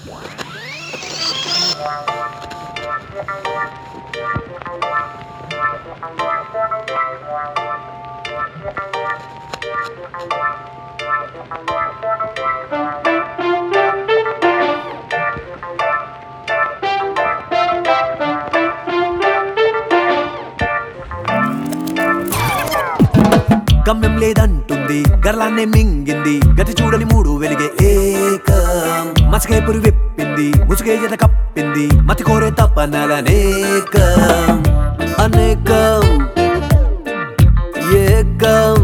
గమ్యం లేదంటుంది గర్లాన్నే మింగింది గతి చూడని మూడు వెలిగే ఏకం మసకే పురి విప్పింది ముసుగే ఎద కప్పింది మతి కోరే తప్పనలనేకం అనేకం ఏకం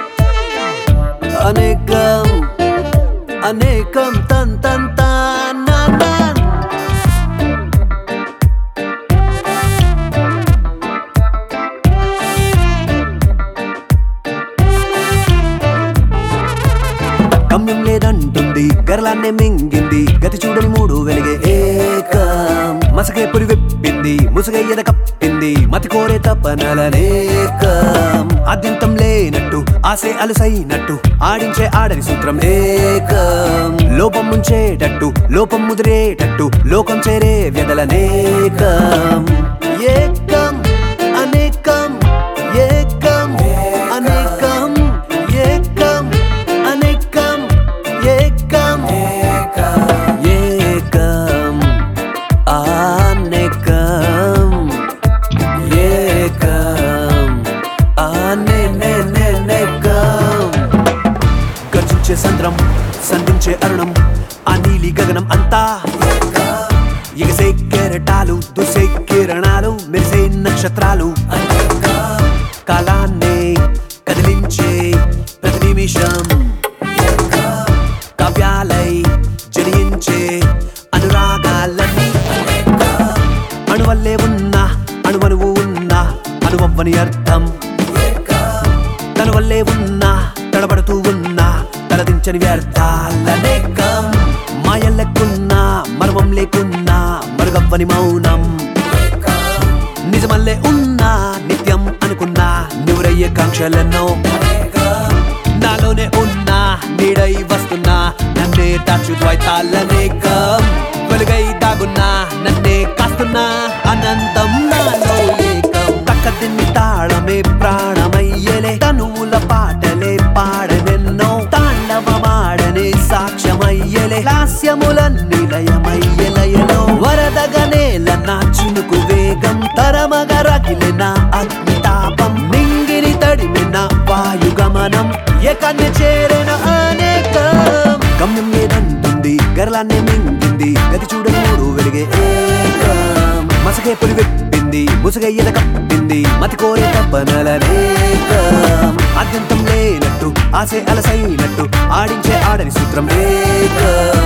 అనేకం అనేకం తన్ తన్ తన్ నన్ గమ్యం లేదంటుంది గర్లాన్నే మింగింది గతి చూడని మూడు వెలిగే ఏకం మసకే పురి విప్పింది ముసుగే ఎద కప్పింది మతి కోరే తప్పనలనేకం ఆద్యంతం లేనట్టు ఆసే అలసైనట్టు ఆడించే ఆడని సూత్రం ఏకం లోపం ముంచేటట్టు లోపం ముదిరేటట్టు లోకం చేరే వ్యదలనేకం ఏకం అనేకం ఏకం అనేకం ఏకం అనేకం ఏకం ఏకం అనేకం ఏకం అనేకం గర్జించే సంద్రం సంధించే అరుణం ఆ నీలి గగనం అంతా ఎగసే కెరటాలు దుసే కిరణాలు మెరిసే నక్షత్రాలు కాలాన్నే కదిలించే ప్రతి నిమిషం కావ్యాలై జనించే అనురాగాలన్నీ అణువల్లే ఉన్నా అణువనువు ఉన్నా అనువవ్వని అర్థం తన వల్లే ఉన్నా తడబడుతూ ఉన్నా తలదించని వ్యర్థాలనేకం మాయల్లెక్కున్నా మర్మం లేకున్నా మరుగవ్వని మౌనం నిజమల్లే ఉన్నా నిత్యం అనుకున్నా నువ్వరయ్యే కాంక్షలెన్నో నాలోనే ఉన్నా నీడై వస్తున్నా నన్నే తాచు ద్వైతాలనేకం వెలుగై దాగున్నా నన్నే కాస్తున్నా అనంతం నాలో ఏకం తక్కదిన్ని తాళమే ప్రాణమయ్యలే తనువుల పాటలే పాడనెన్నో తాండవమాడనే సాక్ష్యమయ్యలే లాస్యములన్నీ లయమయ్యలయలో వరదగనేల నా చినుకు వేగం తరమగ రగిలిన అగ్నితాపం నింగిని తడిమిన వాయుగమనం ఏకాన్ని చేరిన అనేకం గమ్యం లేదంటుంది గర్లాన్నే మింగింది గతి చూడని మూడు వెలిగే ఏకం మసకే పురి విప్పింది ముసుగే ఎద కప్పింది మతి కోరే తప్పనలనేకం ఆద్యంతం లేనట్టు ఆసే అలసైనట్టు ఆడించే ఆడని సూత్రం ఏకం